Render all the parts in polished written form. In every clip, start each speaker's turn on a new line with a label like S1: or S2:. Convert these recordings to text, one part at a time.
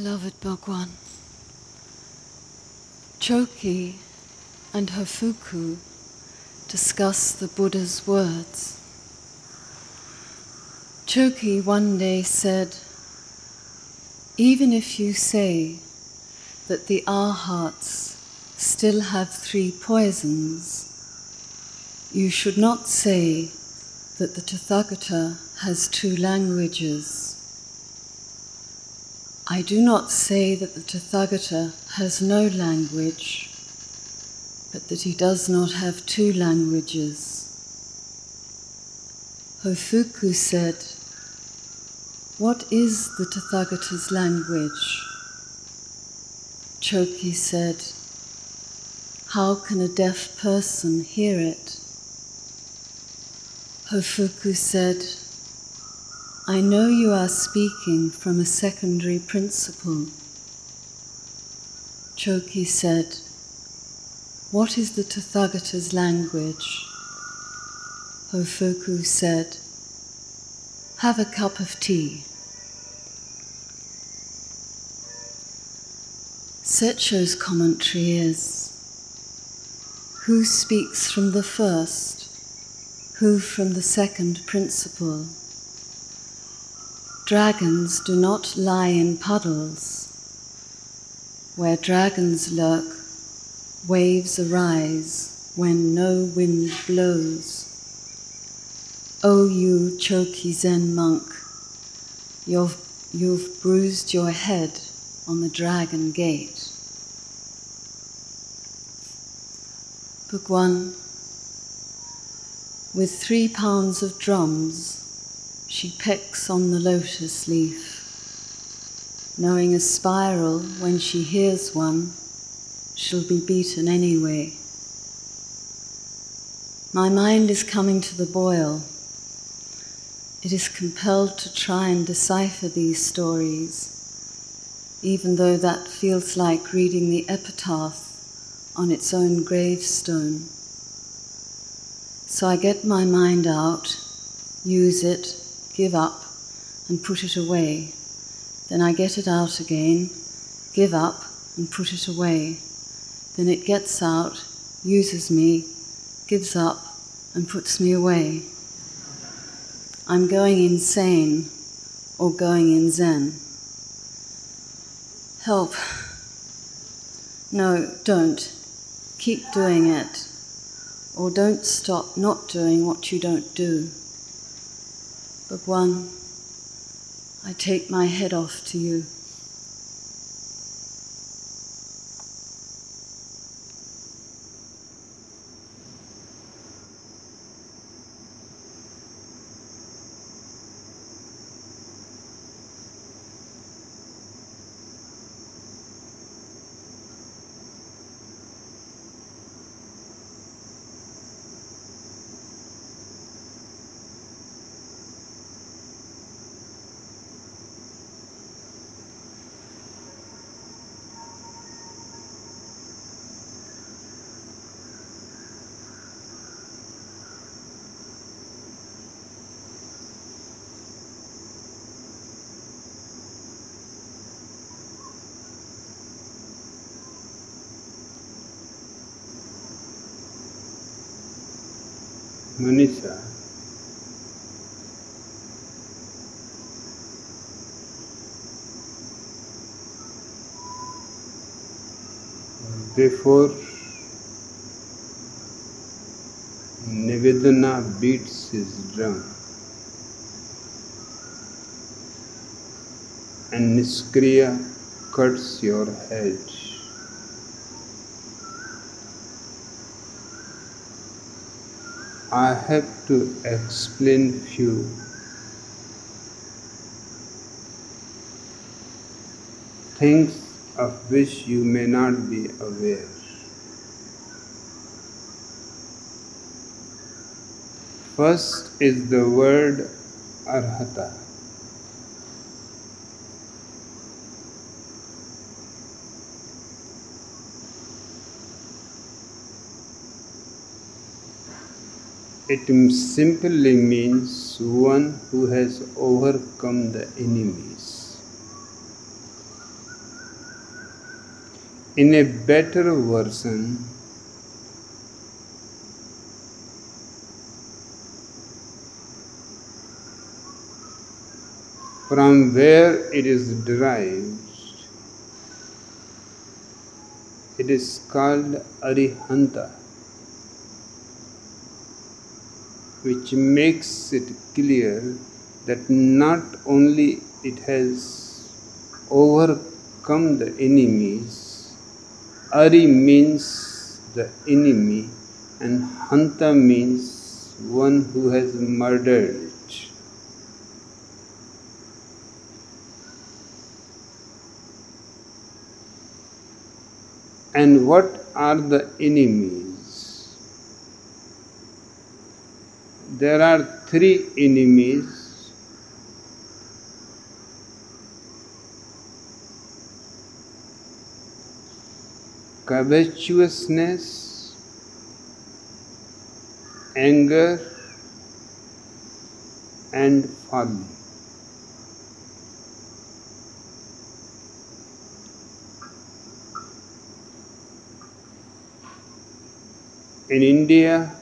S1: Beloved Bhagwan, Choki and Hofuku discuss the Buddha's words. Choki one day said, "Even if you say that the Arhats still have 3 poisons, you should not say that the Tathagata has 2 languages. I do not say that the Tathagata has no language, but that he does not have 2 languages." Hofuku said, "What is the Tathagata's language?" Choki said, "How can a deaf person hear it?" Hofuku said, "I know you are speaking from a secondary principle." Choki said, "What is the Tathagata's language?" Hofuku said, "Have a cup of tea." Setcho's commentary is, who speaks from the first, who from the second principle? Dragons do not lie in puddles. Where dragons lurk, waves arise when no wind blows. O you Choki Zen monk, you've bruised your head on the dragon gate. Bhagwan, with 3 pounds of drums, she pecks on the lotus leaf, knowing a spiral, when she hears one, she'll be beaten anyway. My mind is coming to the boil. It is compelled to try and decipher these stories, even though that feels like reading the epitaph on its own gravestone. So I get my mind out, use it, give up, and put it away. Then I get it out again, give up, and put it away. Then it gets out, uses me, gives up, and puts me away. I'm going insane, or going in Zen. Help. No, don't. Keep doing it. Or don't stop not doing what you don't do. Bhagwan, I take my head off to you.
S2: Manisha, before Nivedana beats his drum and Niskriya cuts your head, I have to explain few things of which you may not be aware. First is the word Arhata. It simply means one who has overcome the enemies. in a better version, from where it is derived, it is called Arihanta, which makes it clear that not only it has overcome the enemies. Ari means the enemy and Hanta means one who has murdered. And what are the enemies? There are three enemies. Covetousness, anger, and folly. In India,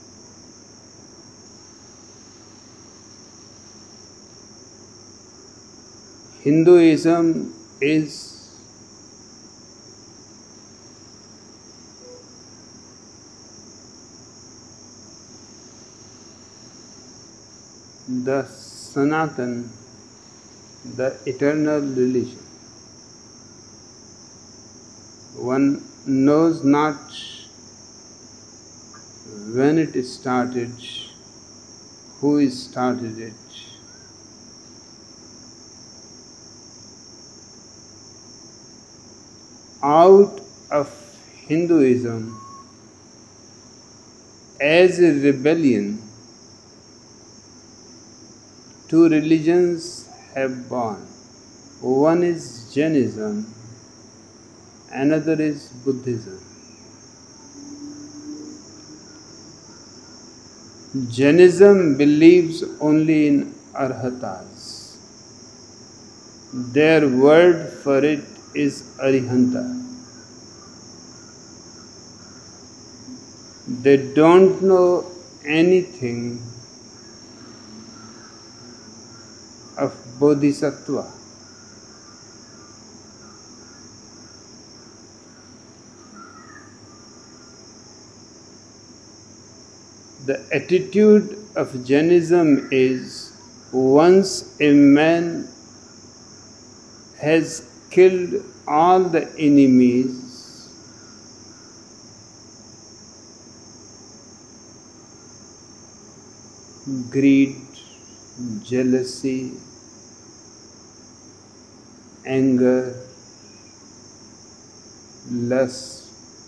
S2: Hinduism is the Sanatan, the eternal religion. One knows not when it started, who started it. Out of Hinduism, as a rebellion, two religions have born. One is Jainism, another is Buddhism. Jainism believes only in arhatas. Their word for it is arihanta. They don't know anything of bodhisattva. The attitude of Jainism is once a man has killed all the enemies, greed, jealousy, anger, lust,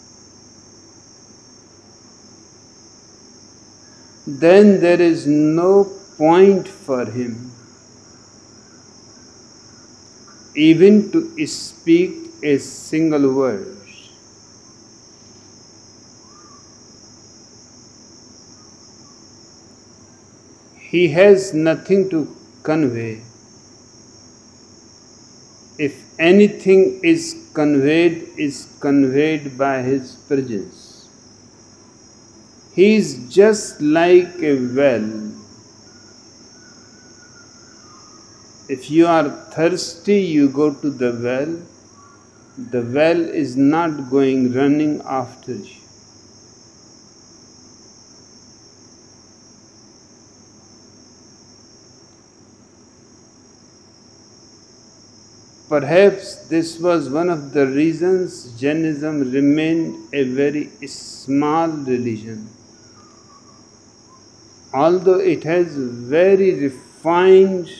S2: then there is no point for him even to speak a single word. He has nothing to convey. If anything is conveyed by his presence. He is just like a well. If you are thirsty, you go to the well. The well is not going running after you. Perhaps this was one of the reasons Jainism remained a very small religion. Although it has very refined,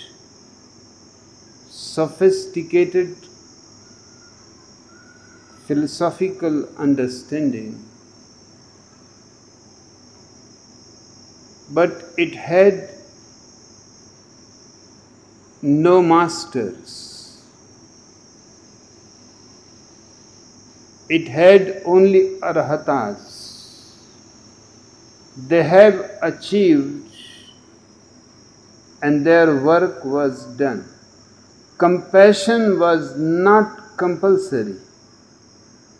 S2: sophisticated philosophical understanding, but it had no masters. It had only arhatas. They have achieved and their work was done. Compassion was not compulsory.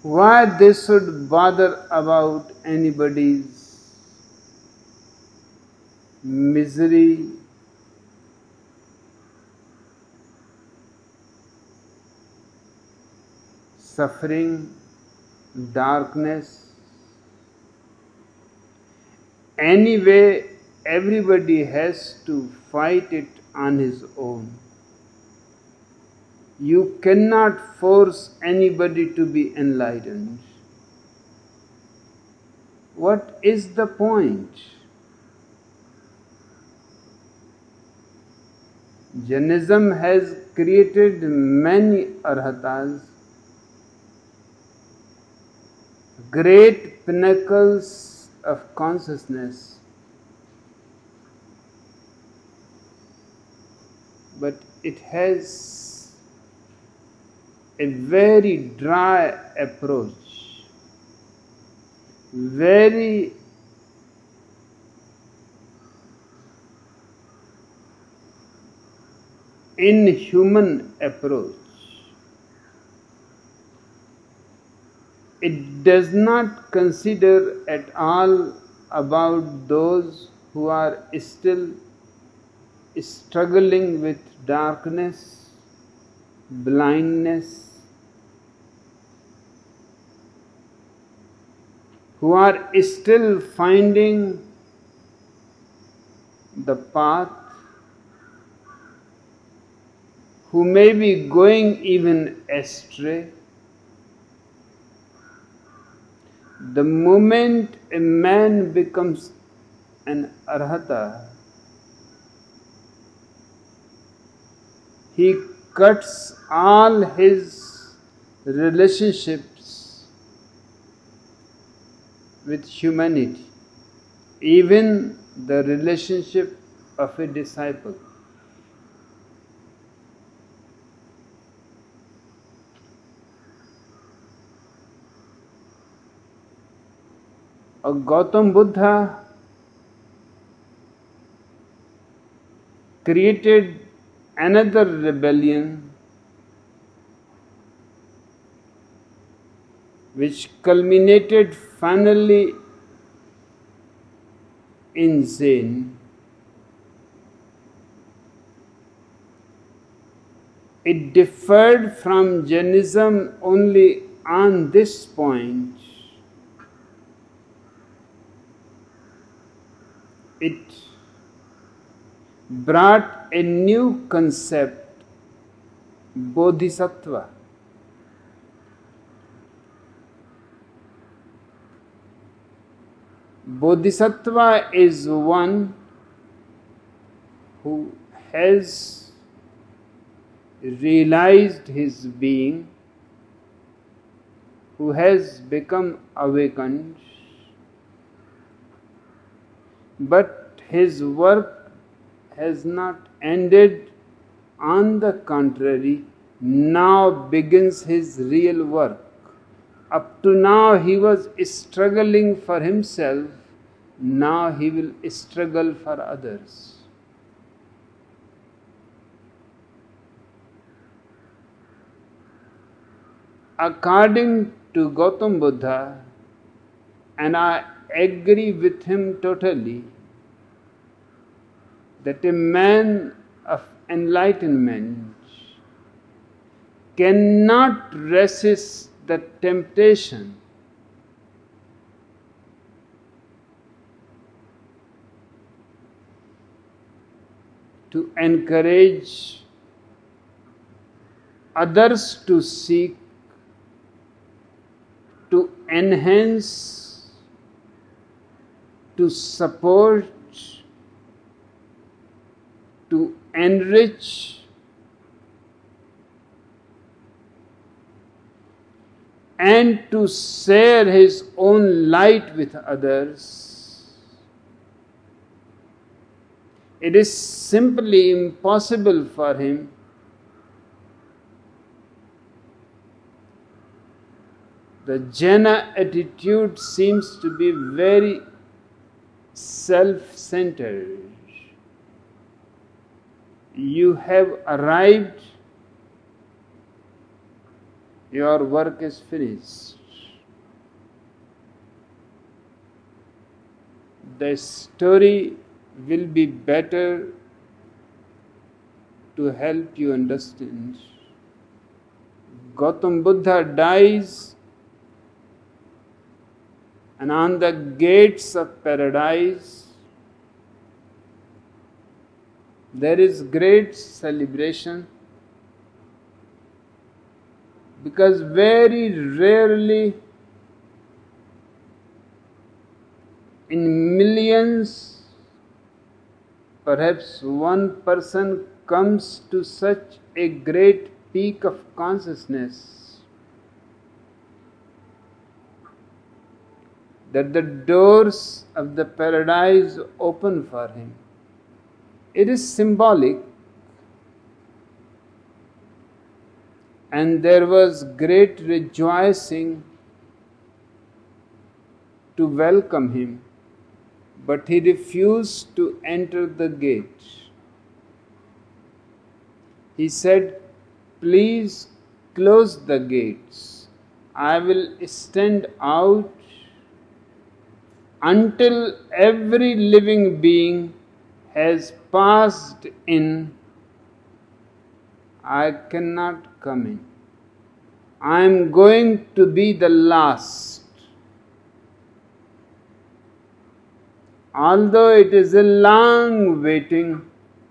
S2: Why they should bother about anybody's misery, suffering, darkness? Anyway, everybody has to fight it on his own. You cannot force anybody to be enlightened. What is the point? Jainism has created many arhatas, great pinnacles of consciousness, but it has a very dry approach, very inhuman approach. It does not consider at all about those who are still struggling with darkness, blindness, who are still finding the path, who may be going even astray. The moment a man becomes an arhata, he cuts all his relationships with humanity, even the relationship of a disciple. Gautam Buddha created another rebellion which culminated finally in Zen. It differed from Jainism only on this point. It brought a new concept, bodhisattva. Bodhisattva is one who has realized his being, who has become awakened, but his work has not ended. On the contrary, now begins his real work. Up to now he was struggling for himself, now he will struggle for others. According to Gautam Buddha, and I agree with him totally, that a man of enlightenment cannot resist the temptation to encourage others to seek, to enhance, to support, to enrich, and to share his own light with others. It is simply impossible for him The Jaina attitude seems to be very self-centered. You have arrived, your work is finished. the story will be better to help you understand. Gautam Buddha dies, and on the gates of paradise there is great celebration, because very rarely in millions, perhaps one person comes to such a great peak of consciousness that the doors of the paradise open for him. It is symbolic, and there was great rejoicing to welcome him, but he refused to enter the gate. He said, "Please close the gates. I will stand out until every living being has passed in. I cannot come in. I am going to be the last. Although it is a long waiting,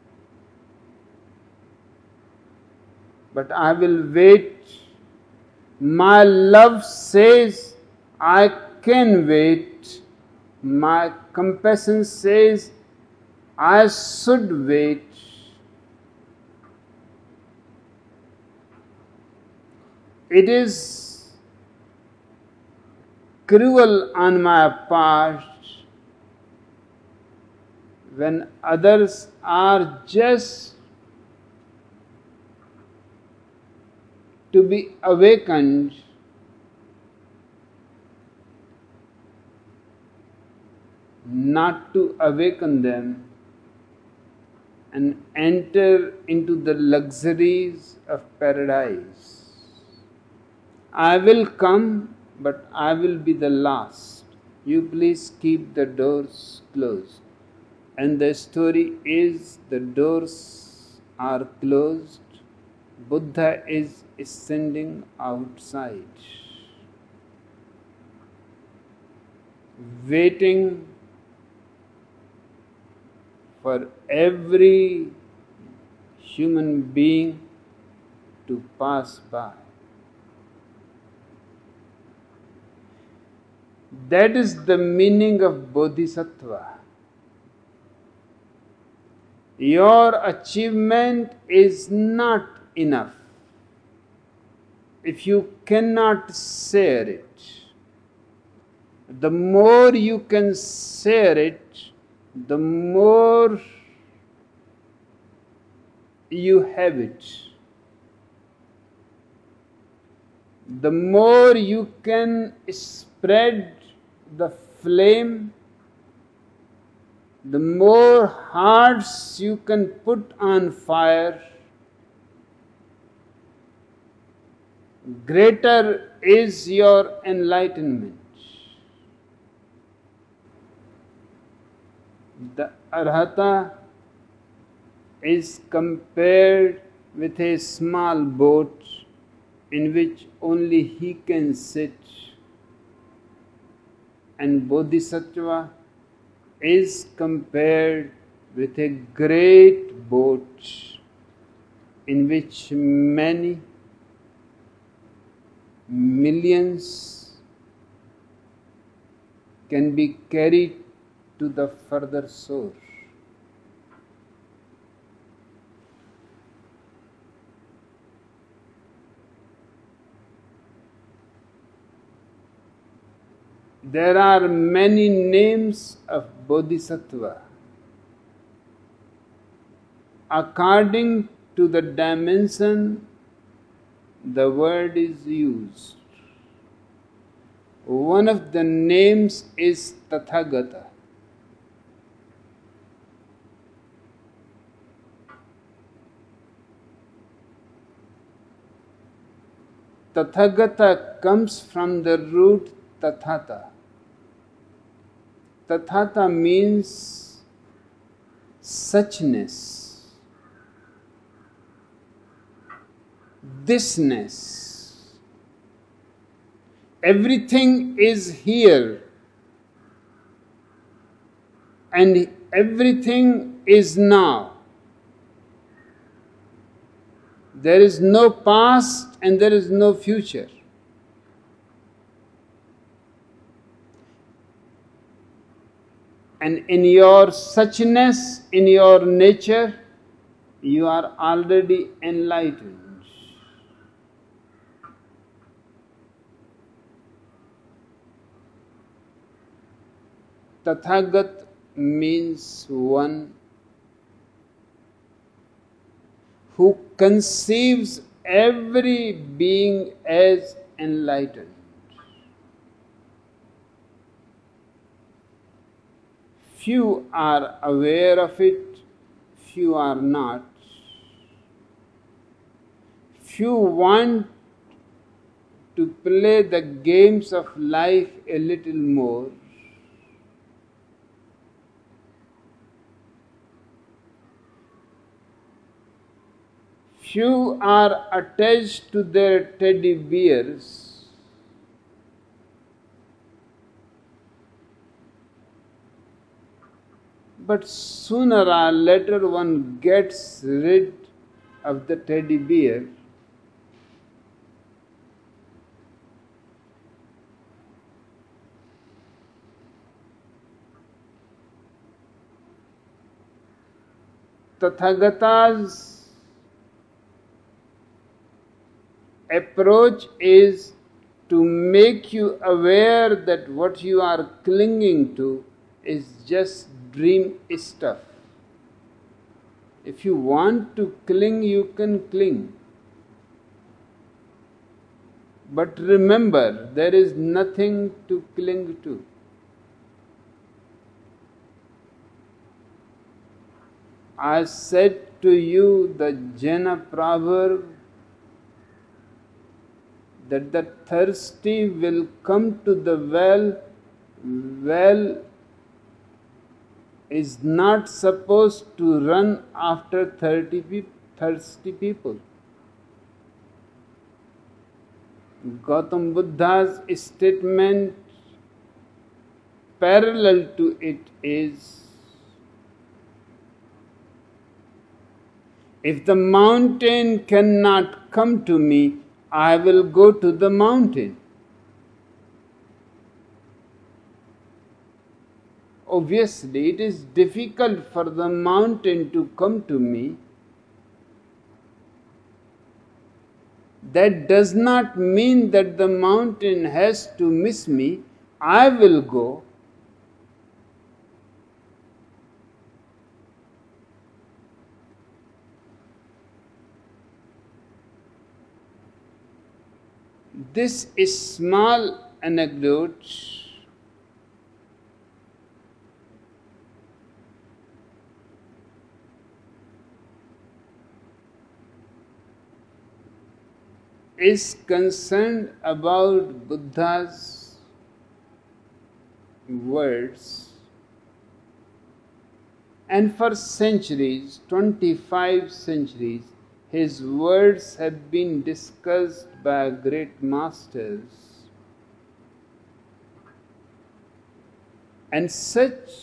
S2: but I will wait. My love says I can wait. My compassion says I should wait. It is cruel on my part when others are just to be awakened, not to awaken them and enter into the luxuries of paradise. I will come, but I will be the last. You please keep the doors closed." And the story is the doors are closed. Buddha is standing outside, waiting for every human being to pass by. That is the meaning of Bodhisattva. Your achievement is not enough if you cannot share it. The more you can share it, the more you have it. The more you can spread the flame, the more hearts you can put on fire, greater is your enlightenment. The Arhata is compared with a small boat in which only he can sit, and Bodhisattva is compared with a great boat in which many millions can be carried to the further shore. There are many names of Bodhisattva. According to the dimension the word is used. One of the names is Tathagata. Tathagata comes from the root Tathata. Tathata means suchness, thisness. Everything is here and everything is now. There is no past and there is no future. And in your suchness, in your nature, you are already enlightened. Tathagat means one who conceives every being as enlightened. Few are aware of it, few are not. Few want to play the games of life a little more. Few are attached to their teddy bears. But sooner or later one gets rid of the teddy bear. Tathagata's approach is to make you aware that what you are clinging to is just dream stuff. If you want to cling, you can cling. But remember, there is nothing to cling to. I said to you the Jaina proverb that the thirsty will come to the well. Well is not supposed to run after thirsty people. Gautam Buddha's statement parallel to it is, if the mountain cannot come to me, I will go to the mountain. Obviously, it is difficult for the mountain to come to me. That does not mean that the mountain has to miss me. I will go. This small anecdote is concerned about Buddha's words, and for centuries, 25 centuries, his words have been discussed by great masters. And such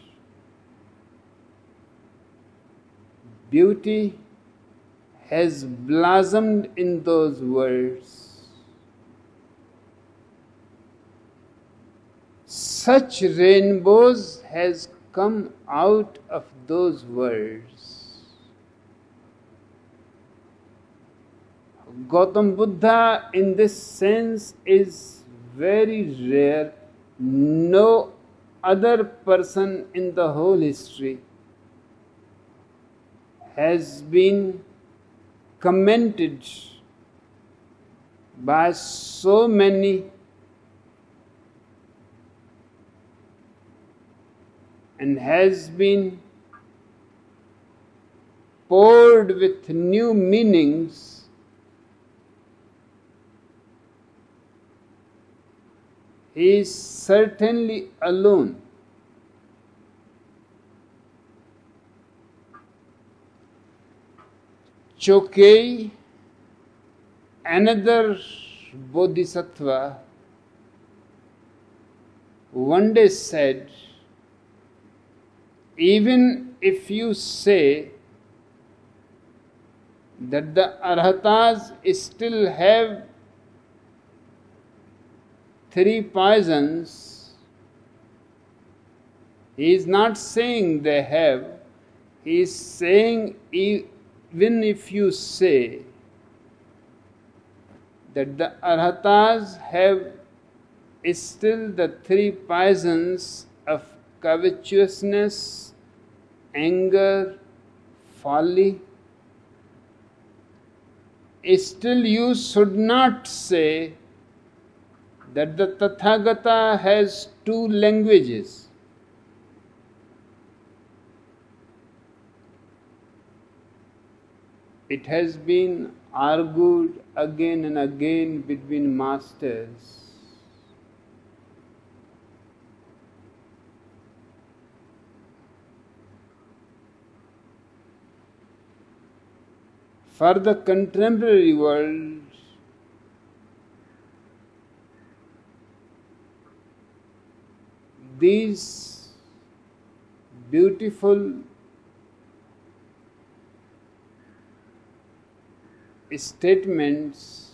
S2: beauty has blossomed in those words. Such rainbows has come out of those words. Gautam Buddha in this sense is very rare. No other person in the whole history has been commented by so many and has been poured with new meanings. He is certainly alone. Chokei, another bodhisattva, one day said, even if you say that the arhatas still have 3 poisons, he is not saying they have, he is saying even if you say that the arhatas have still the 3 poisons of covetousness, anger, folly, still you should not say that the Tathagata has 2 languages. It has been argued again and again between masters. For the contemporary world, these beautiful statements,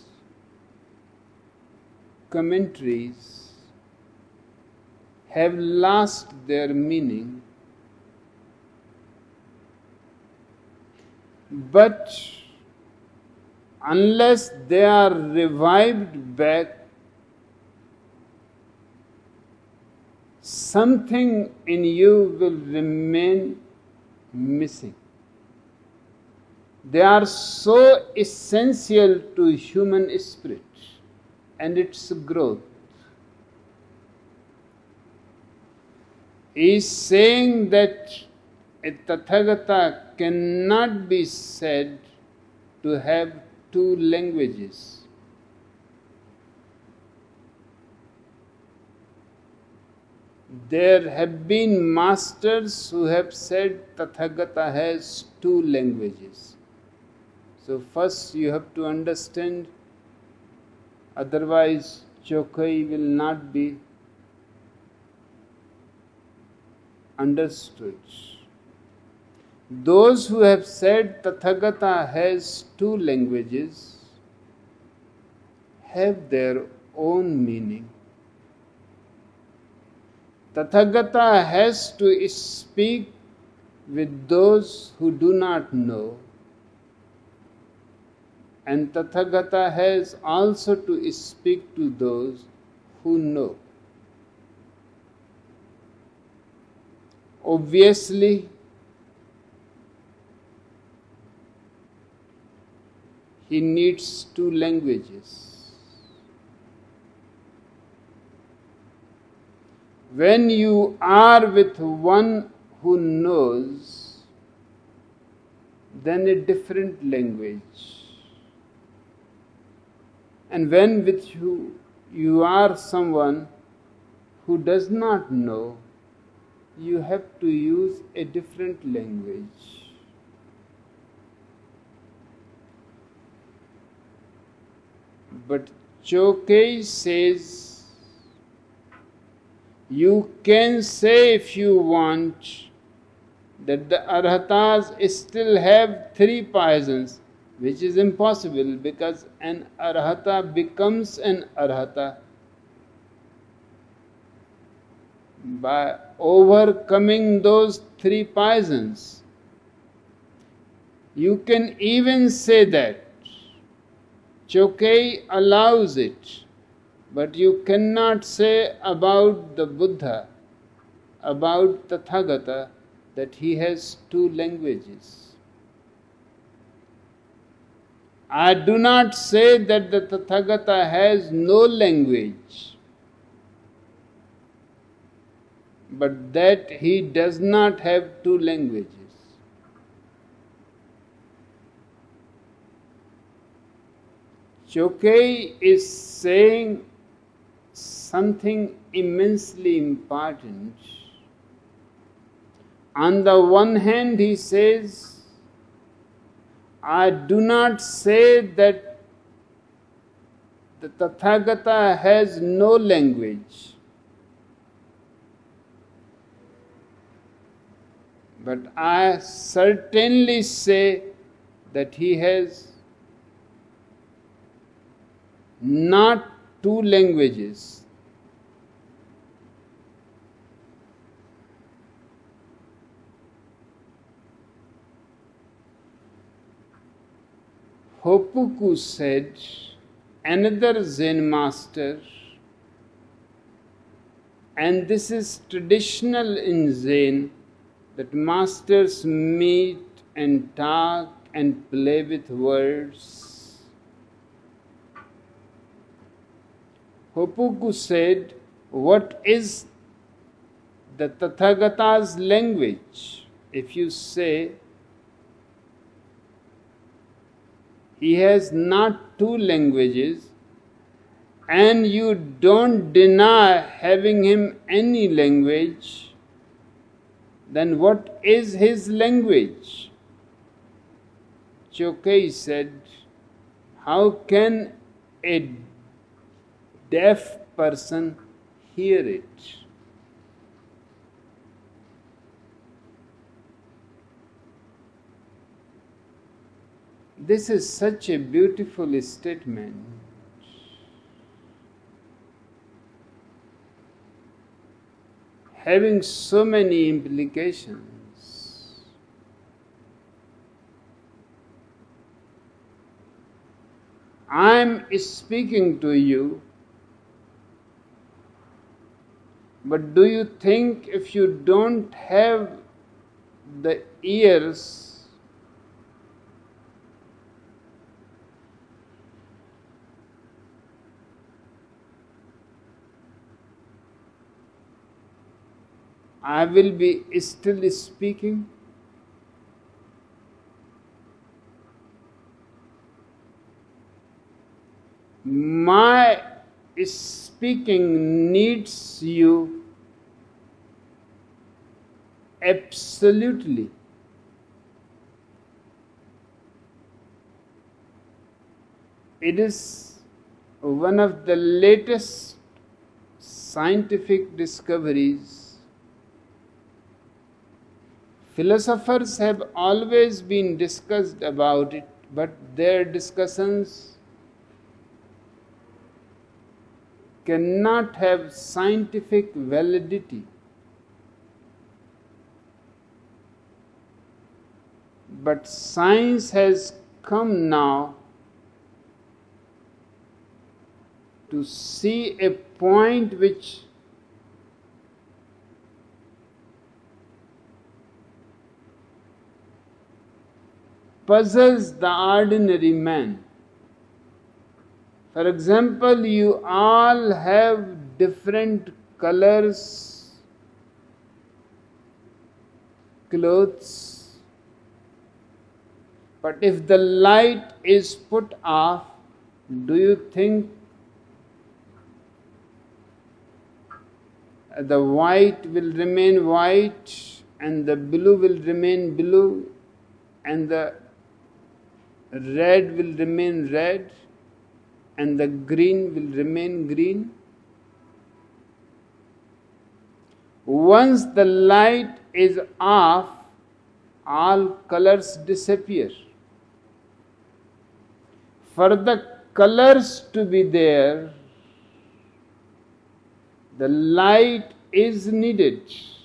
S2: commentaries have lost their meaning, but unless they are revived back, something in you will remain missing. They are so essential to human spirit and its growth. He is saying that a Tathagata cannot be said to have 2 languages. There have been masters who have said Tathagata has 2 languages. So first you have to understand, otherwise Chokei will not be understood. Those who have said Tathagata has 2 languages have their own meaning. Tathagata has to speak with those who do not know, and Tathagata has also to speak to those who know. Obviously, he needs 2 languages. When you are with one who knows, then a different language. And when with you are someone who does not know, you have to use a different language. But Chokei says, you can say if you want that the arhatas still have 3 poisons, which is impossible because an arhata becomes an arhata by overcoming those 3 poisons. You can even say that. Chokei allows it. But you cannot say about the Buddha, about Tathagata, that he has 2 languages. I do not say that the Tathagata has no language, but that he does not have 2 languages. Chokei is saying something immensely important. On the one hand, he says, I do not say that the Tathagata has no language, but I certainly say that he has not two languages. Hopuku said, another Zen master, and this is traditional in Zen, that masters meet and talk and play with words. Hopuku said, what is the Tathagata's language? If you say he has not two languages, and you don't deny having him any language, then what is his language? Chokai said, how can a deaf person hear it? This is such a beautiful statement. Having so many implications. I'm speaking to you, but do you think if you don't have the ears, I will be still speaking? My speaking needs you absolutely. It is one of the latest scientific discoveries. Philosophers have always been discussed about it, but their discussions cannot have scientific validity. But science has come now to see a point which puzzles the ordinary man. For example, you all have different colors, clothes, but if the light is put off, do you think the white will remain white and the blue will remain blue and the red will remain red and the green will remain green? Once the light is off, all colors disappear. For the colors to be there, the light is needed.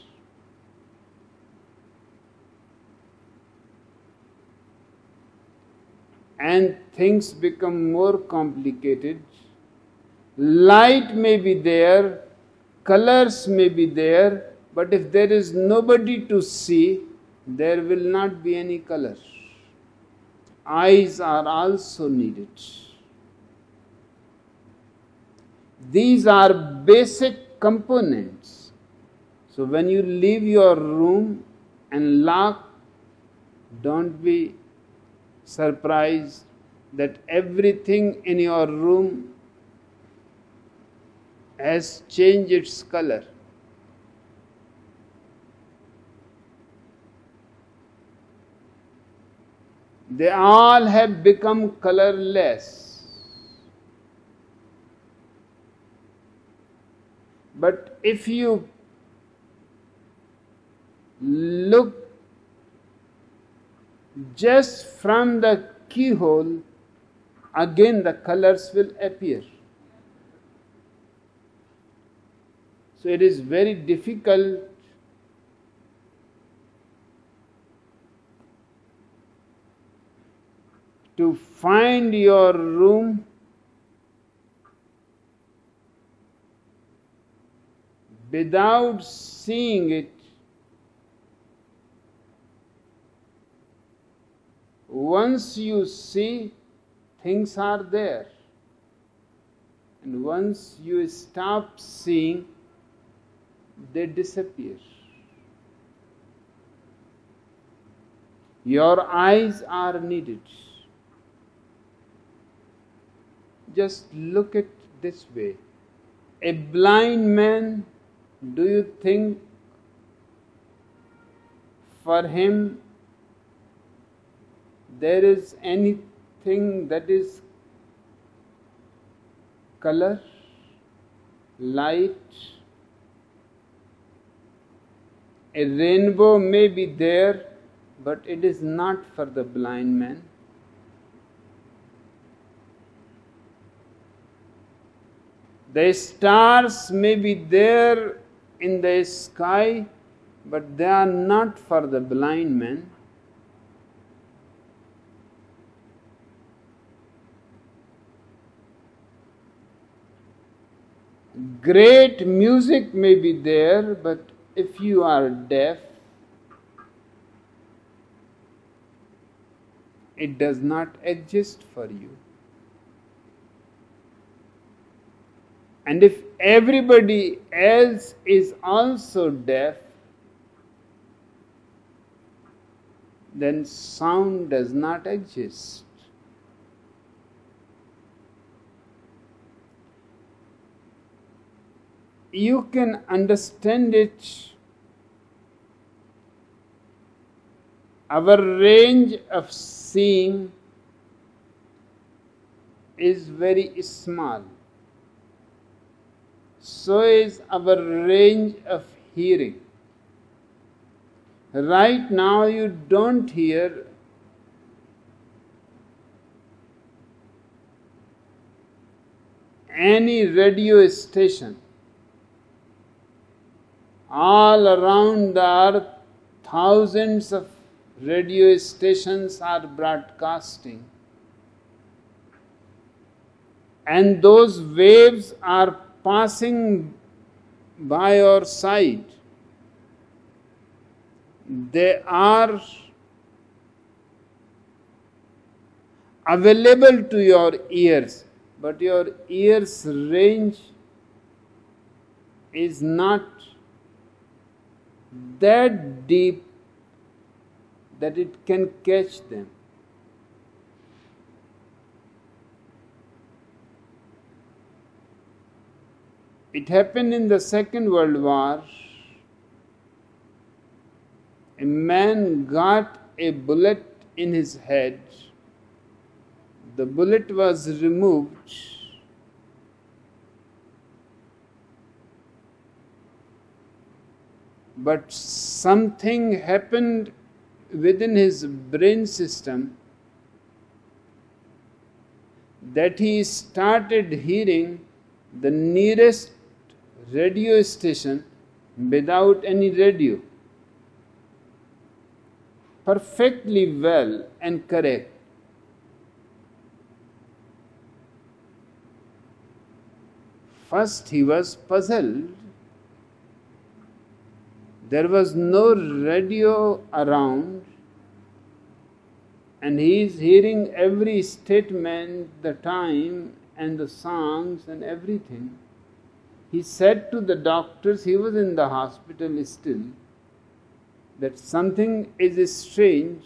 S2: And things become more complicated. Light may be there, colors may be there, but if there is nobody to see, there will not be any color. Eyes are also needed. These are basic components. So when you leave your room and lock, don't be surprised that everything in your room has changed its color. They all have become colorless. But if you look just from the keyhole, again the colors will appear. So it is very difficult to find your room without seeing it. Once you see, things are there. And once you stop seeing, they disappear. Your eyes are needed. Just look at this way. A blind man, do you think for him there is anything that is color, light? A rainbow may be there, but it is not for the blind man. The stars may be there in the sky, but they are not for the blind man. Great music may be there, but if you are deaf, it does not exist for you. And if everybody else is also deaf, then sound does not exist. You can understand it. Our range of seeing is very small. So is our range of hearing. Right now you don't hear any radio station. All around the earth, thousands of radio stations are broadcasting. And those waves are passing by your side. They are available to your ears, but your ears' range is not that deep that it can catch them. It happened in the Second World War. A man got a bullet in his head. The bullet was removed. But something happened within his brain system that he started hearing the nearest radio station without any radio. Perfectly well and correct. First he was puzzled. There was no radio around, and he is hearing every statement, the time, and the songs and everything. He said to the doctors, he was in the hospital still, that something is strange.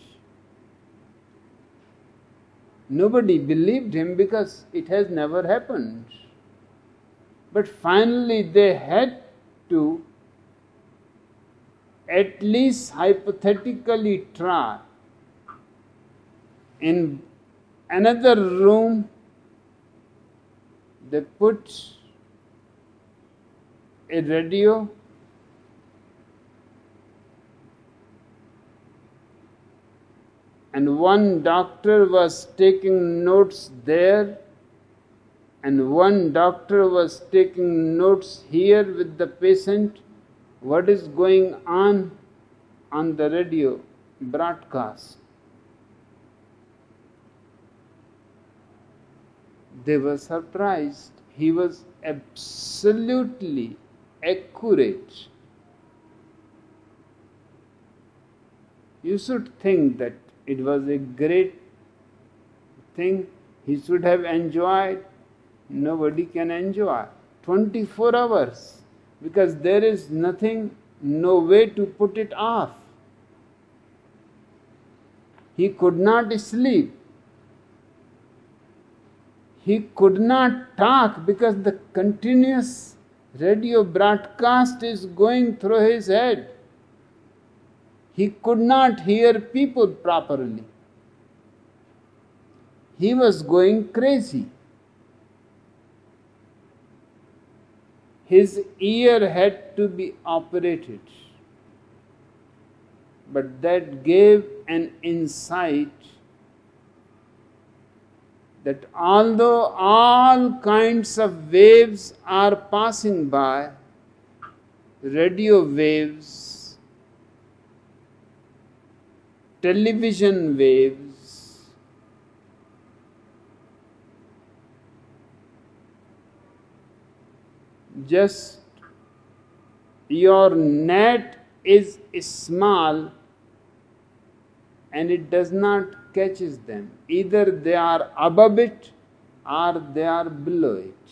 S2: Nobody believed him because it has never happened. But finally they had to at least hypothetically try. In another room, they put a radio, and one doctor was taking notes there, and one doctor was taking notes here with the patient, what is going on the radio broadcast. They were surprised. He was absolutely accurate. You should think that it was a great thing. He should have enjoyed. Nobody can enjoy 24 hours because there is nothing, no way to put it off. He could not sleep. He could not talk because the continuous radio broadcast is going through his head. He could not hear people properly. He was going crazy. His ear had to be operated. But that gave an insight that although all kinds of waves are passing by, radio waves, television waves, just your net is small and it does not catches them. Either they are above it or they are below it.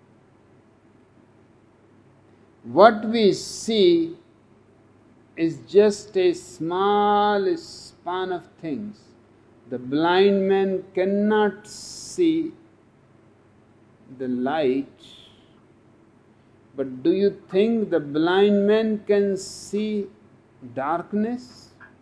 S2: What we see is just a small span of things. The blind man cannot see the light, but do you think the blind man can see darkness?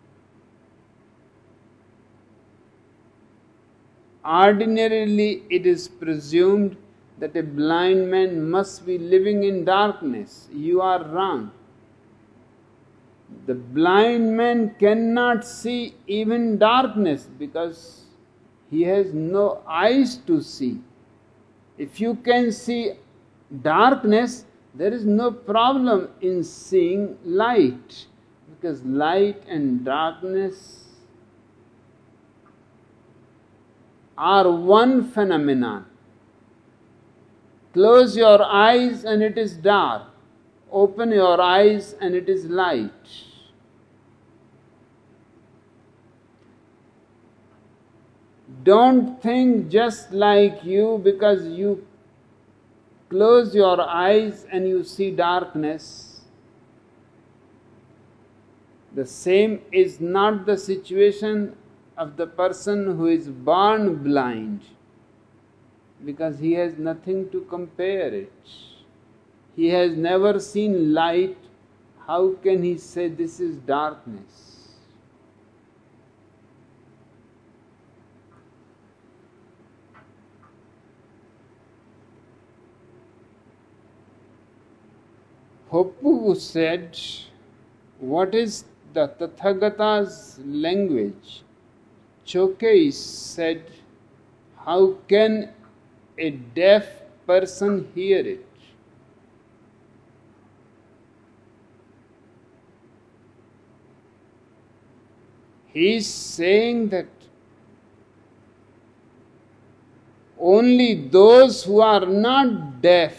S2: Ordinarily, it is presumed that a blind man must be living in darkness. You are wrong. The blind man cannot see even darkness because he has no eyes to see. If you can see darkness, there is no problem in seeing light, because light and darkness are one phenomenon. Close your eyes and it is dark. Open your eyes and it is light. Don't think just like you because you close your eyes and you see darkness. The same is not the situation of the person who is born blind, because he has nothing to compare it. He has never seen light. How can he say this is darkness? Hoppu said, what is the Tathagata's language? Chokei said, how can a deaf person hear it? He is saying that only those who are not deaf,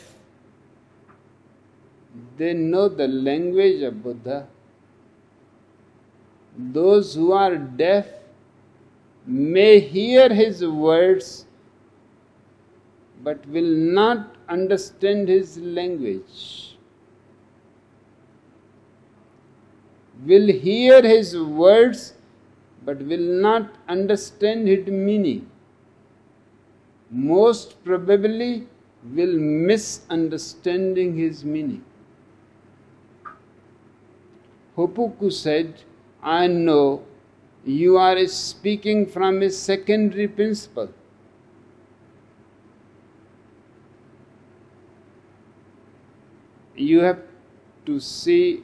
S2: they know the language of Buddha. Those who are deaf may hear his words but will not understand his language. Will hear his words but will not understand his meaning. Most probably will misunderstanding his meaning. Hoppu said, I know You are speaking from a secondary principle. You have to see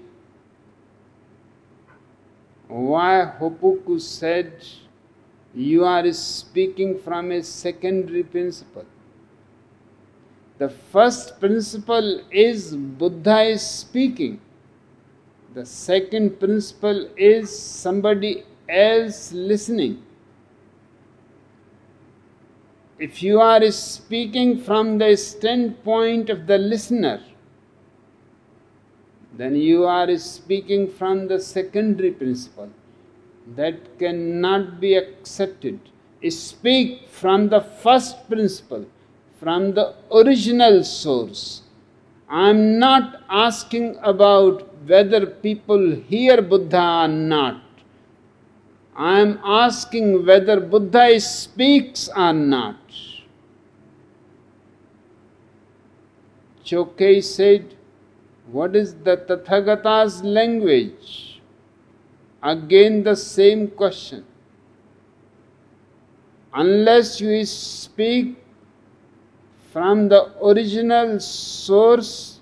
S2: why Hopuku said you are speaking from a secondary principle. The first principle is Buddha is speaking. The second principle is somebody else listening. If you are speaking from the standpoint of the listener, then you are speaking from the secondary principle. That cannot be accepted. Speak from the first principle, from the original source. I am not asking about whether people hear Buddha or not. I am asking whether Buddha speaks or not. Chokai said, what is the Tathagata's language? Again the same question. Unless you speak from the original source,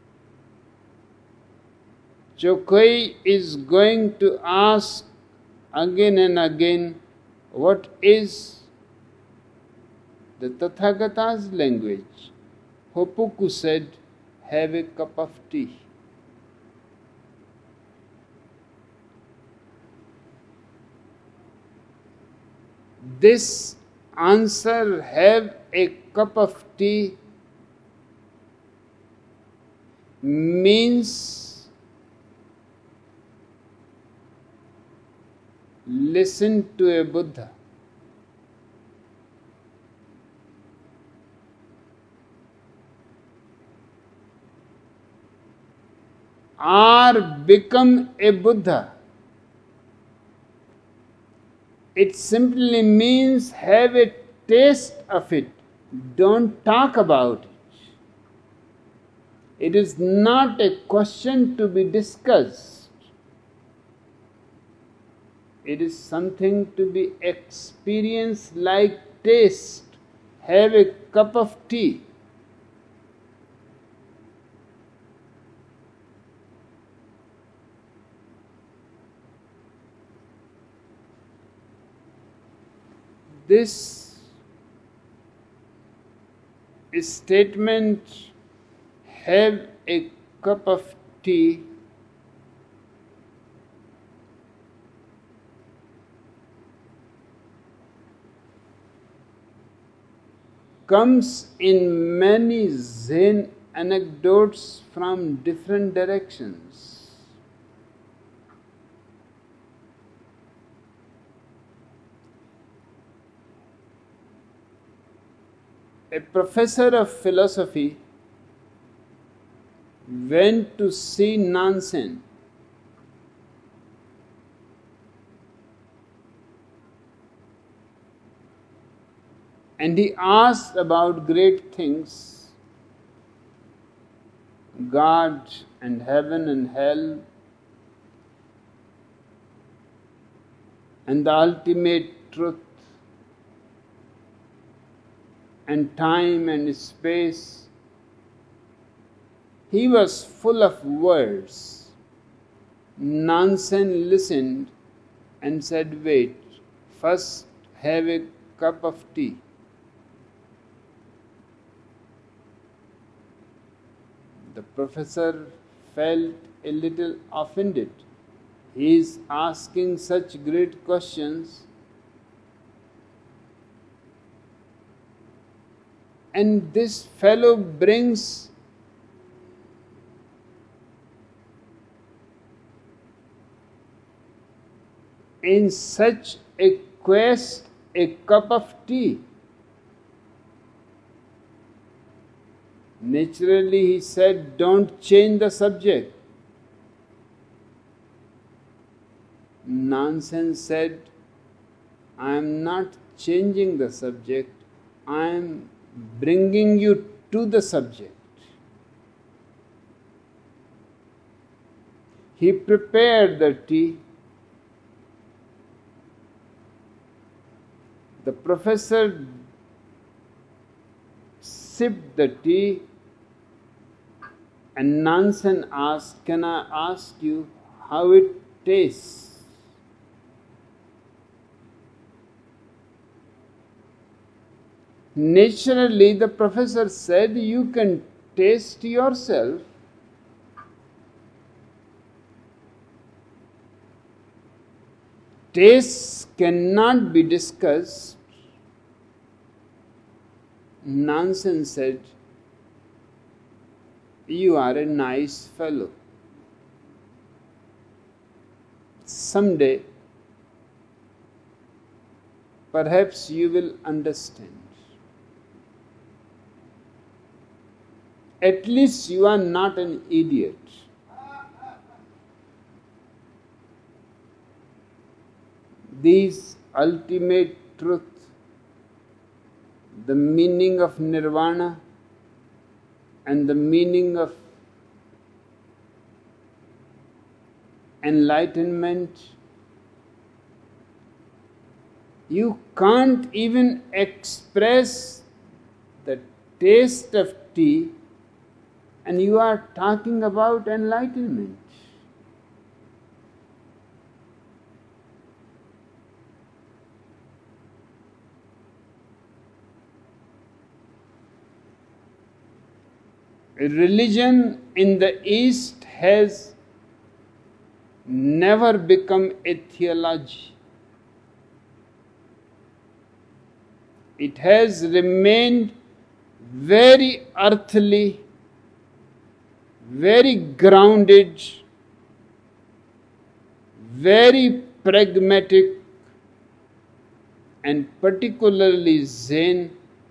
S2: Chokai is going to ask again and again, what is the Tathagata's language? Hopuku said, have a cup of tea. This answer, have a cup of tea, means listen to a Buddha. Or become a Buddha. It simply means have a taste of it. Don't talk about it. It is not a question to be discussed. It is something to be experienced like taste. Have a cup of tea. This statement, have a cup of tea, comes in many Zen anecdotes from different directions. A professor of philosophy went to see Nansen. And he asked about great things, God and heaven and hell, and the ultimate truth, and time and space. He was full of words. Nansen listened and said, wait, first have a cup of tea. The professor felt a little offended. He is asking such great questions, and this fellow brings in such a quest a cup of tea. Naturally, he said, don't change the subject. Nansen said, I am not changing the subject, I am bringing you to the subject. He prepared the tea, professor sipped the tea, and Nansen asked, "Can I ask you how it tastes?" Naturally, the professor said, "You can taste yourself." Tastes cannot be discussed. Nansen said, "You are a nice fellow. Someday, perhaps you will understand. At least you are not an idiot." These ultimate truth, the meaning of nirvana and the meaning of enlightenment, you can't even express the taste of tea, and you are talking about enlightenment. Religion in the East has never become a theology. It has remained very earthly, very grounded, very pragmatic, and particularly Zen.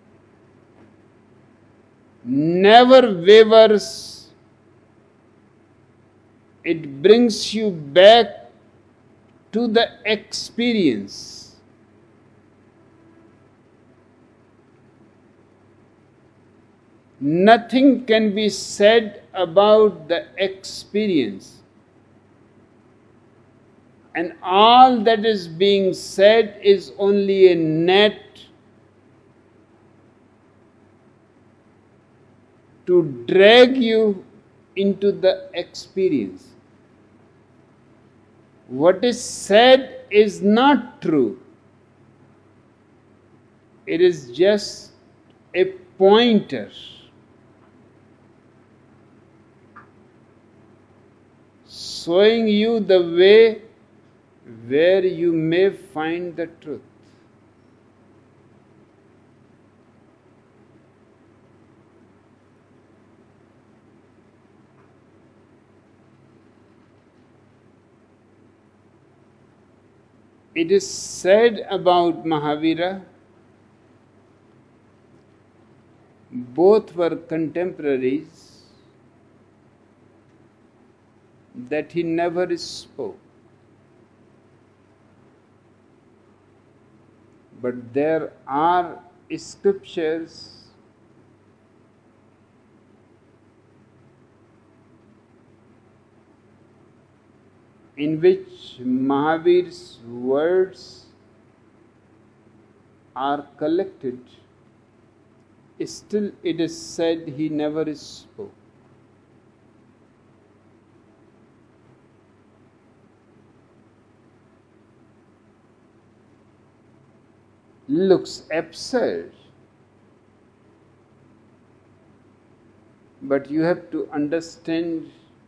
S2: Never wavers. It brings you back to the experience. Nothing can be said about the experience, and all that is being said is only a net to drag you into the experience. What is said is not true. It is just a pointer showing you the way where you may find the truth. It is said about Mahavira, both were contemporaries, that he never spoke. But there are scriptures in which Mahavir's words are collected. Still, it is said he never spoke. Looks absurd, but you have to understand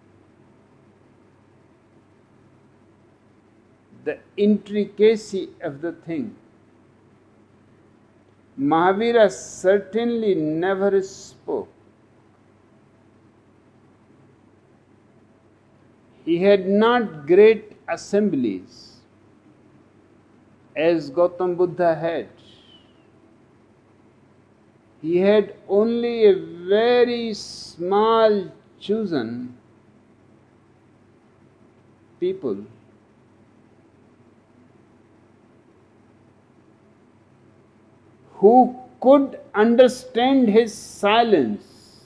S2: the intricacy of the thing. Mahavira certainly never spoke. He had not great assemblies as Gautam Buddha had. He had only a very small chosen people. Who could understand his silence.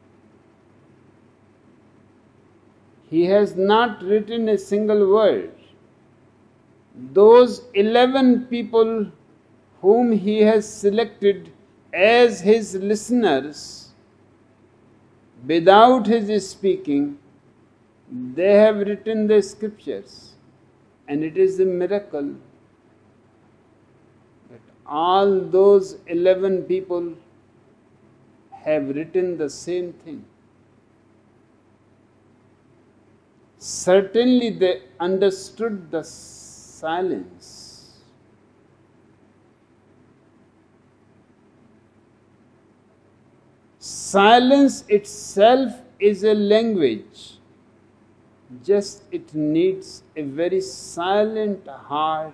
S2: He has not written a single word. those 11 people whom he has selected as his listeners without his speaking, they have written the scriptures. And it is a miracle that all those 11 people have written the same thing. Certainly they understood the silence. Silence itself is a language. Just it needs a very silent heart,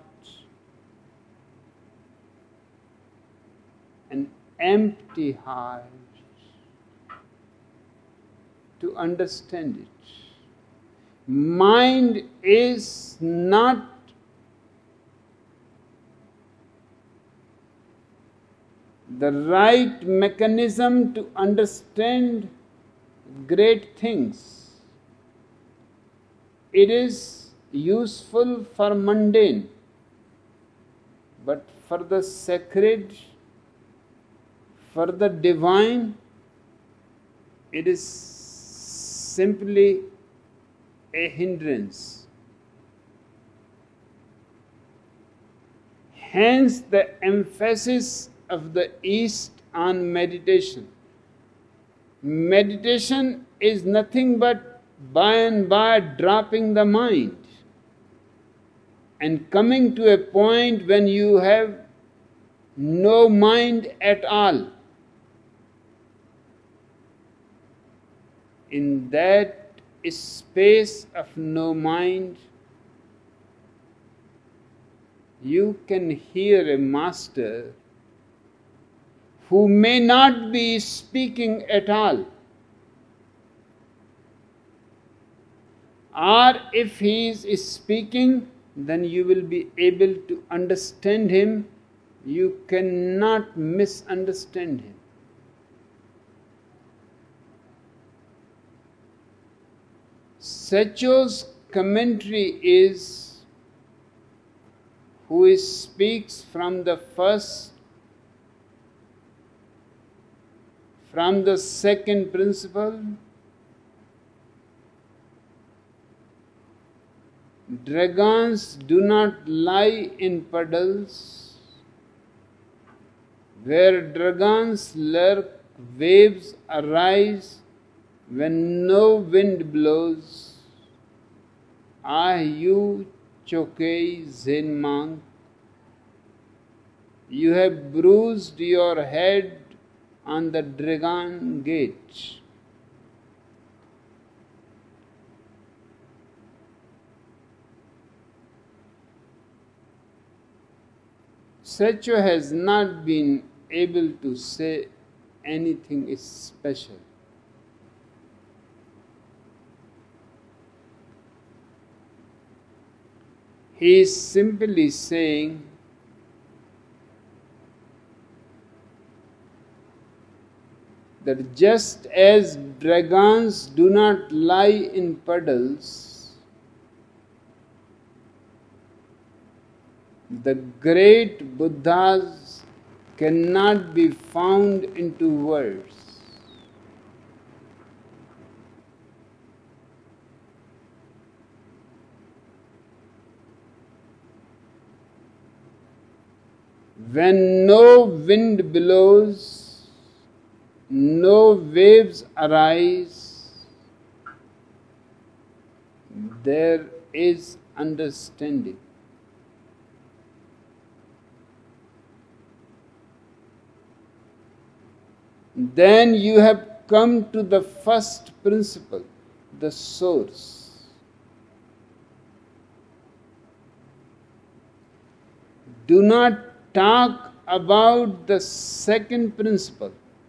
S2: an empty heart to understand it. Mind is not the right mechanism to understand great things. It is useful for mundane, but for the sacred, for the divine, it is simply a hindrance. Hence the emphasis of the East on meditation. Meditation is nothing but by and by dropping the mind and coming to a point when you have no mind at all. In that space of no mind, you can hear a master who may not be speaking at all. Or if he is speaking, then you will be able to understand him. You cannot misunderstand him. Sacho's commentary is who speaks from the first, from the second principle. Dragons do not lie in puddles. Where dragons lurk, waves arise when no wind blows. Ah, you Chokei Zen monk, you have bruised your head on the dragon gate. Sacho has not been able to say anything special. He is simply saying that just as dragons do not lie in puddles, the great Buddhas cannot be found into words. When no wind blows, no waves arise, there is understanding. Then you have come to the first principle, the source. Do not talk about the second principle,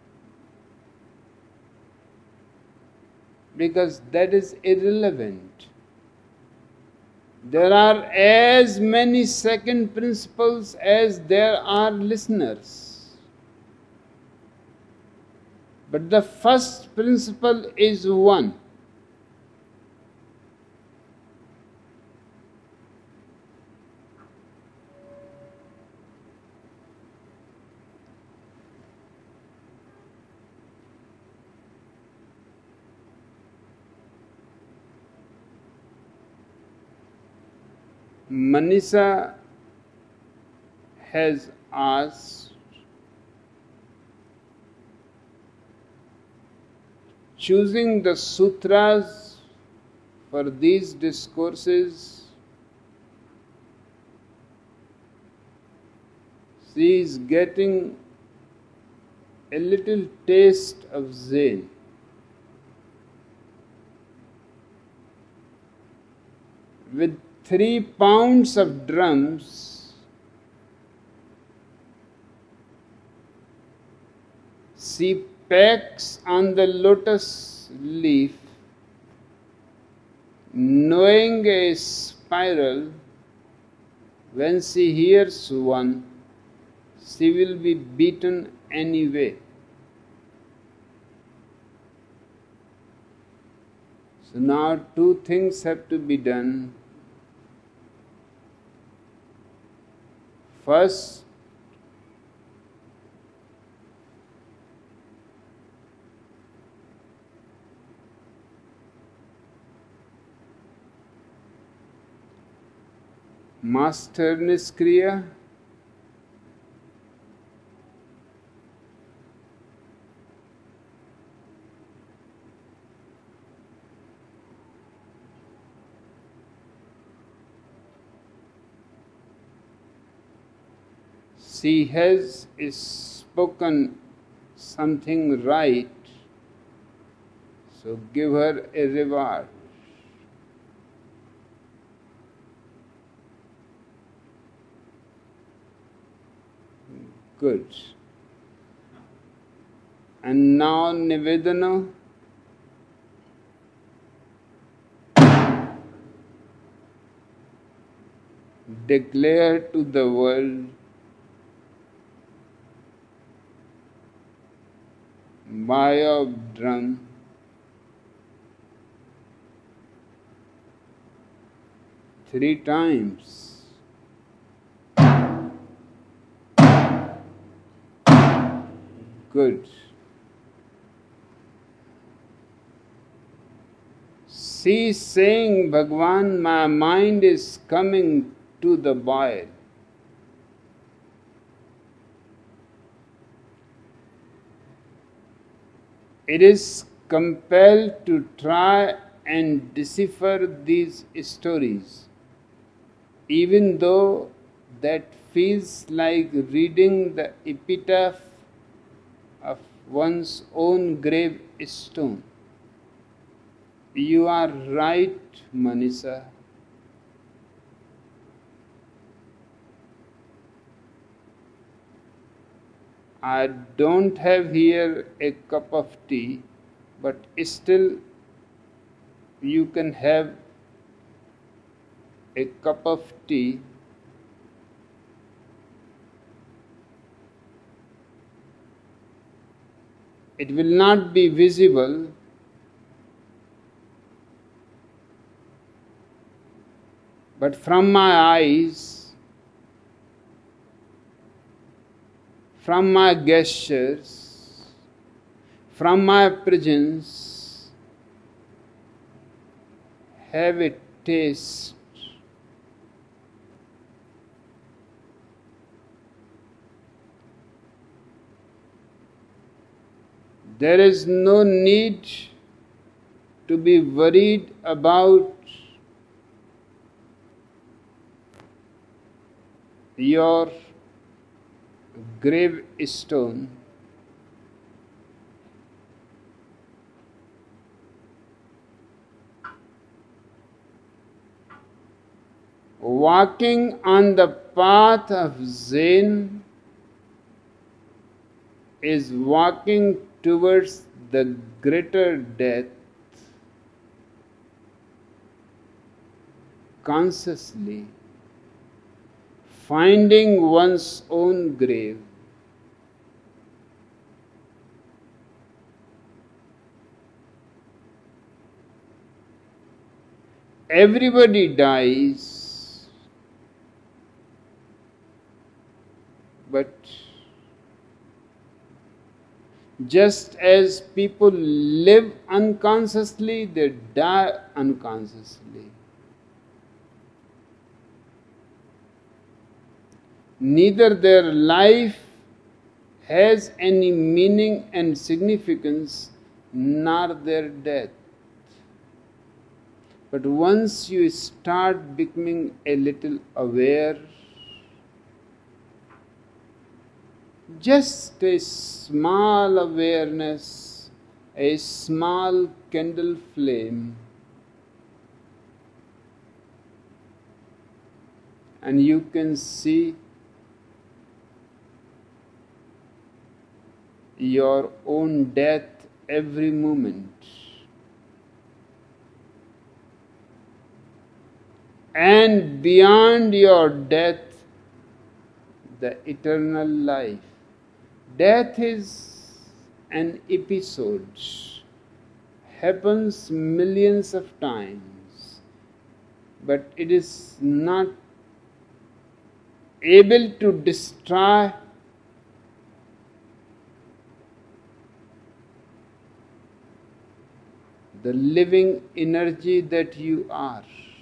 S2: because that is irrelevant. There are as many second principles as there are listeners. But the first principle is one. Manisha has asked, choosing the sutras for these discourses, she is getting a little taste of Zen. With 3 pounds of drums, she pecks on the lotus leaf, knowing a spiral. When she hears one, she will be beaten anyway. So now 2 things have to be done. First, Master Niskriya, she has spoken something right, so give her a reward. Good. And now Nivedana. Declare to the world by of drum, three times. Good. She is saying, Bhagwan, my mind is coming to the boil. It is compelled to try and decipher these stories, even though that feels like reading the epitaph of one's own gravestone. You are right, Manisha. I don't have here a cup of tea, but still you can have a cup of tea. It will not be visible, but from my eyes, from my gestures, from my presence, have a taste. There is no need to be worried about your gravestone. Walking on the path of Zen is walking towards the greater death consciously, finding one's own grave. Everybody dies, but just as people live unconsciously, they die unconsciously. neither their life has any meaning and significance, nor their death. But once you start becoming a little aware, just a small awareness, a small candle flame, and you can see your own death every moment. And beyond your death, the eternal life. Death is an episode, happens millions of times, but it is not able to destroy the living energy that you are.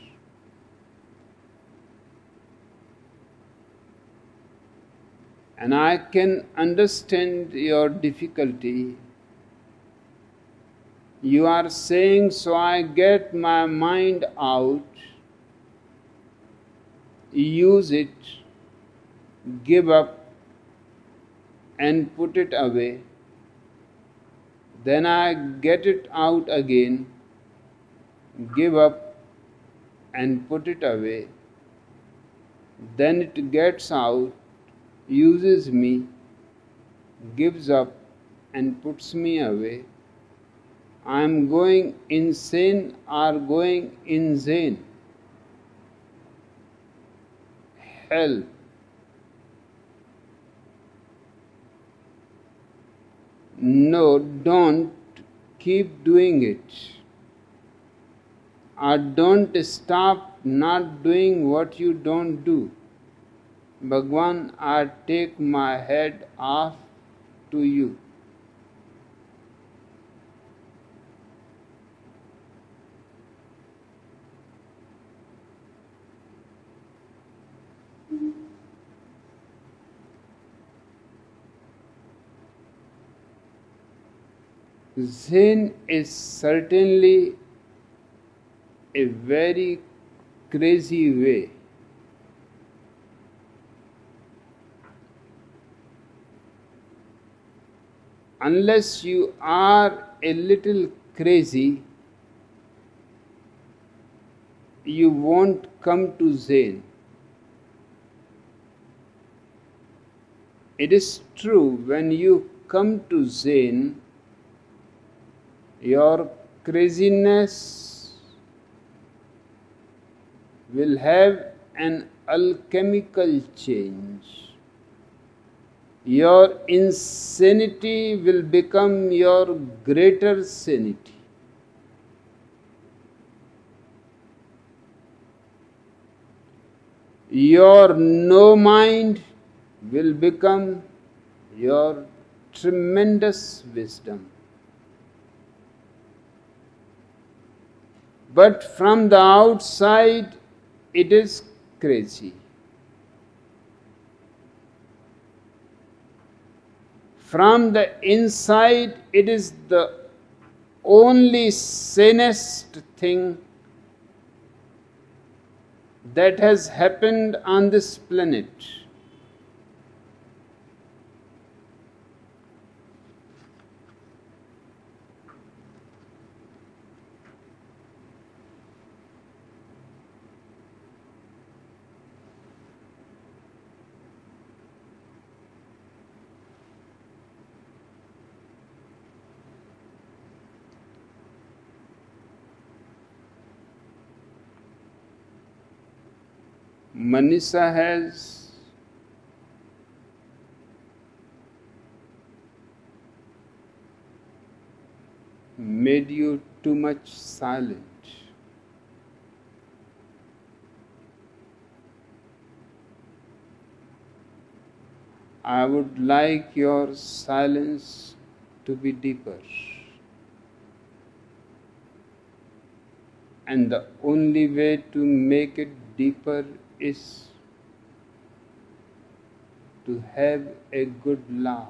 S2: And I can understand your difficulty. You are saying, so I get my mind out, use it, give up, and put it away. Then I get it out again, give up, and put it away. Then it gets out, uses me, gives up, and puts me away. I am going insane or going insane. Hell. No, don't keep doing it. Or don't stop not doing what you don't do. Bhagwan, I take my head off to you. Zen is certainly a very crazy way. Unless you are a little crazy, you won't come to Zen. It is true, when you come to Zen, your craziness will have an alchemical change. Your insanity will become your greater sanity. Your no mind will become your tremendous wisdom. But from the outside, it is crazy. From the inside, it is the only sanest thing that has happened on this planet. Manisha has made you too much silent. I would like your silence to be deeper. And the only way to make it deeper is to have a good laugh.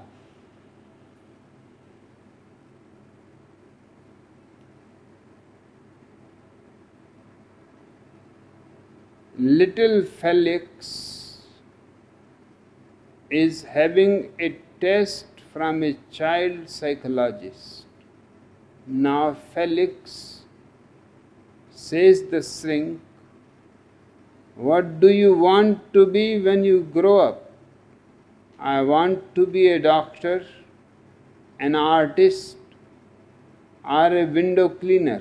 S2: Little Felix is having a test from a child psychologist. Now Felix says the shrink, "What do you want to be when you grow up?" "I want to be a doctor, an artist, or a window cleaner,"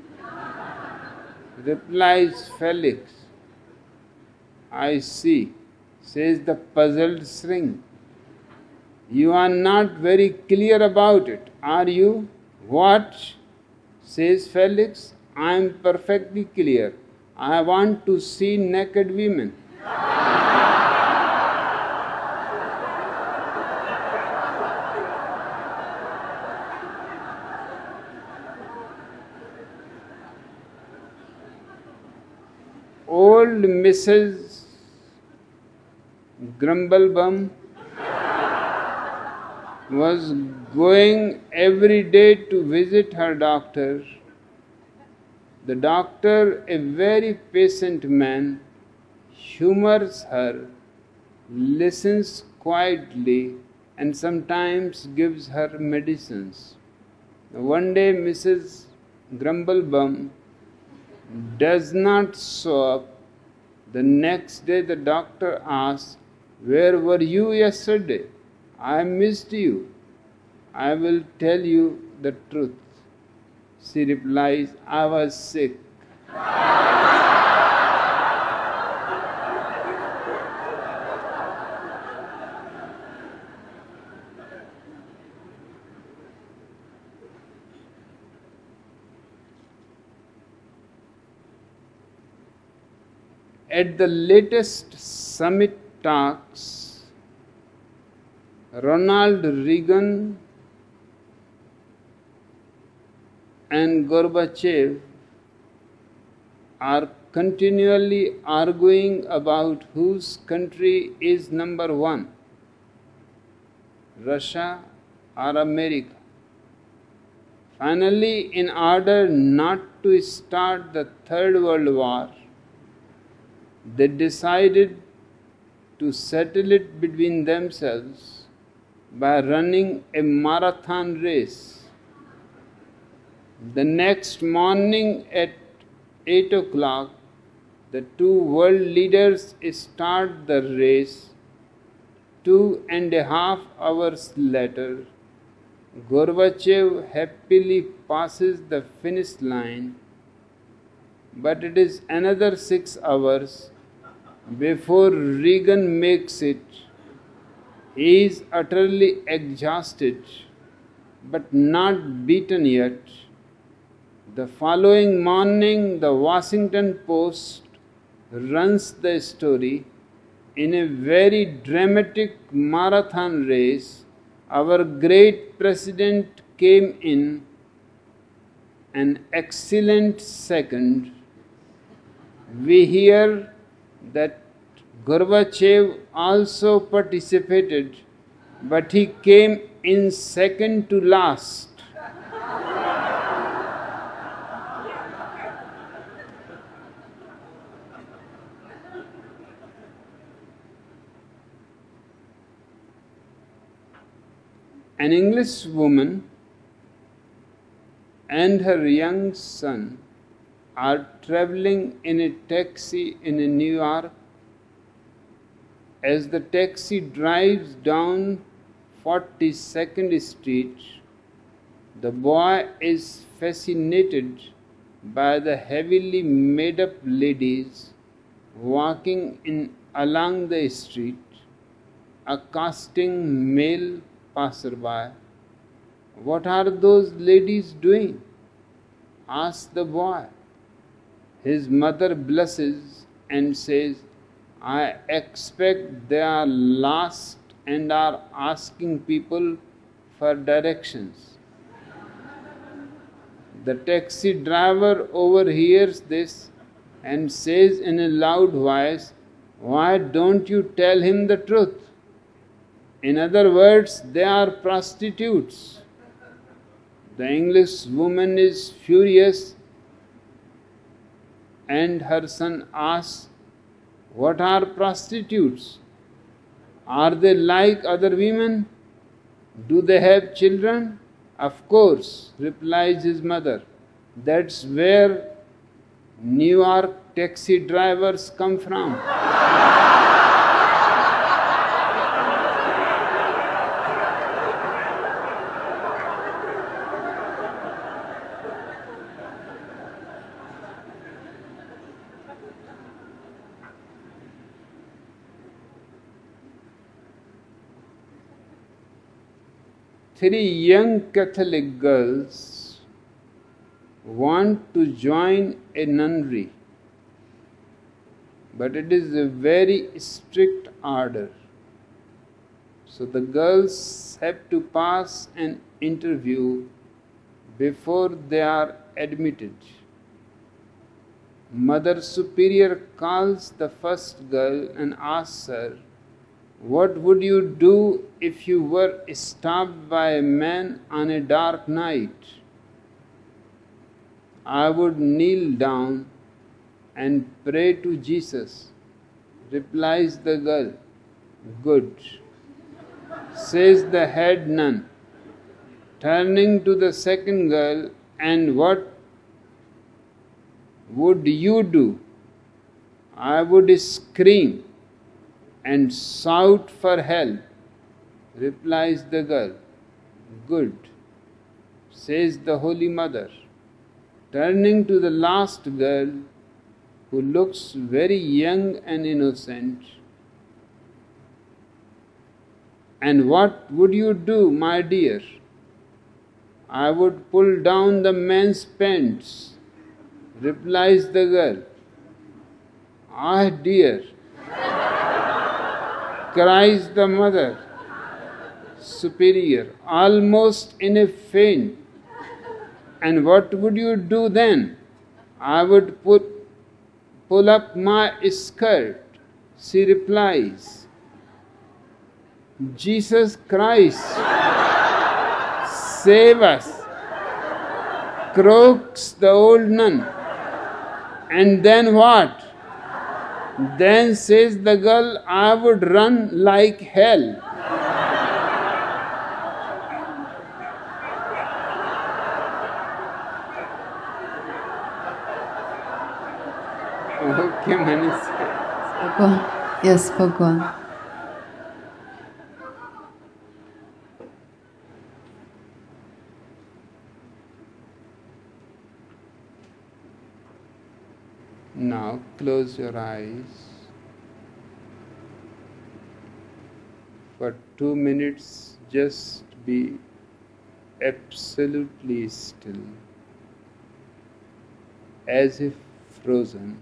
S2: replies Felix. "I see," says the puzzled shrink. "You are not very clear about it, are you?" "What?" says Felix. "I am perfectly clear. I want to see naked women." Old Mrs. Grumblebum was going every day to visit her doctor. The doctor, a very patient man, humors her, listens quietly, and sometimes gives her medicines. One day Mrs. Grumblebum does not show up. The next day the doctor asks, "Where were you yesterday? I missed you." "I will tell you the truth," she replies. "I was sick." At the latest summit talks, Ronald Reagan and Gorbachev are continually arguing about whose country is number one, Russia or America. Finally, in order not to start the Third World War, they decided to settle it between themselves by running a marathon race. The next morning at 8 o'clock, the two world leaders start the race. 2.5 hours later, Gorbachev happily passes the finish line, but it is another 6 hours before Reagan makes it. He is utterly exhausted, but not beaten yet. The following morning, the Washington Post runs the story. "In a very dramatic marathon race, our great president came in an excellent second. We hear that Gorbachev also participated, but he came in second to last." An English woman and her young son are traveling in a taxi in New York. As the taxi drives down 42nd Street, the boy is fascinated by the heavily made up ladies walking along the street, accosting male passerby. "What are those ladies doing?" asks the boy. His mother blushes and says, "I expect they are lost and are asking people for directions." The taxi driver overhears this and says in a loud voice, "Why don't you tell him the truth?" In other words, they are prostitutes. The English woman is furious and her son asks, "What are prostitutes? Are they like other women? Do they have children?" "Of course," replies his mother. "That's where New York taxi drivers come from." Three young Catholic girls want to join a nunnery, but it is a very strict order. So the girls have to pass an interview before they are admitted. Mother Superior calls the first girl and asks her, "What would you do if you were stopped by a man on a dark night?" "I would kneel down and pray to Jesus," replies the girl. "Good," says the head nun, turning to the second girl, "and what would you do?" "I would scream and shout for help," replies the girl. "Good," says the Holy Mother, turning to the last girl, who looks very young and innocent. "And what would you do, my dear?" "I would pull down the man's pants," replies the girl. "Ah, dear," cries the Mother Superior, almost in a faint. "And what would you do then?" "I would pull up my skirt," she replies. "Jesus Christ, save us," croaks the old nun. "And then what?" "Then," says the girl, "I would run like hell." Okay, Manish.
S1: Bhagwan. Yes, Bhagwan.
S2: Now close your eyes. For 2 minutes, just be absolutely still, as if frozen.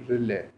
S2: relax.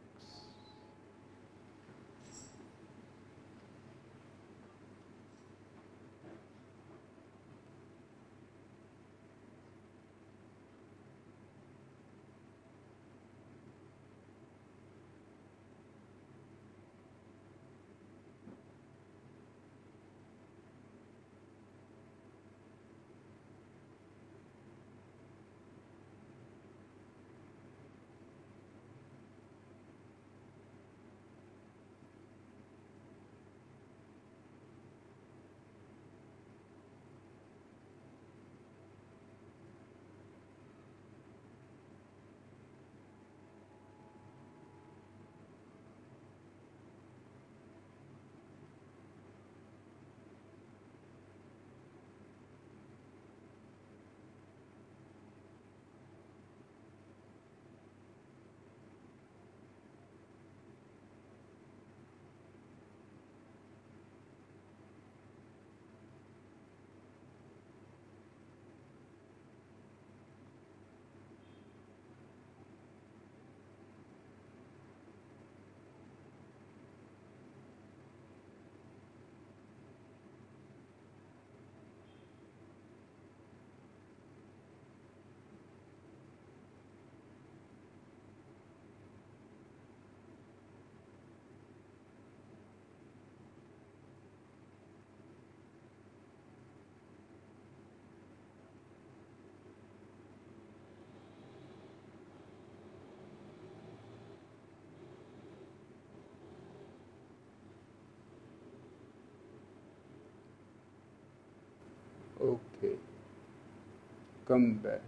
S2: Okay, come back.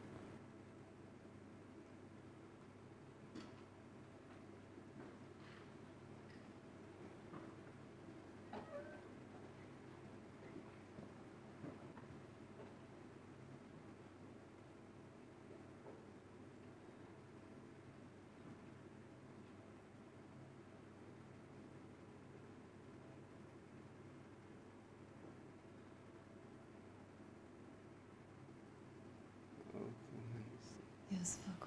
S1: Yes, Vago.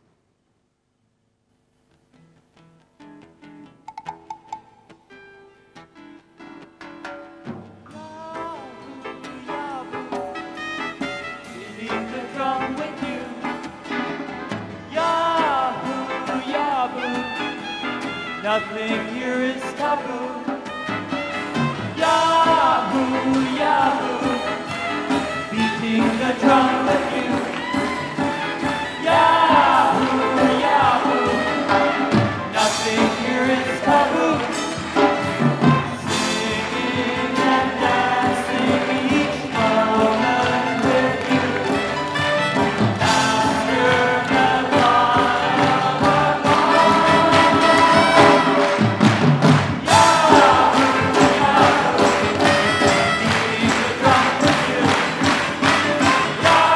S3: Beating the drum with you. Yahoo, yahoo. Nothing here is taboo. Yahoo, yahoo. Beating the drum with you. Yahoo, yahoo. Nothing here is taboo. Singing and dancing each moment with you. Master and Yahoo,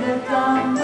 S3: dum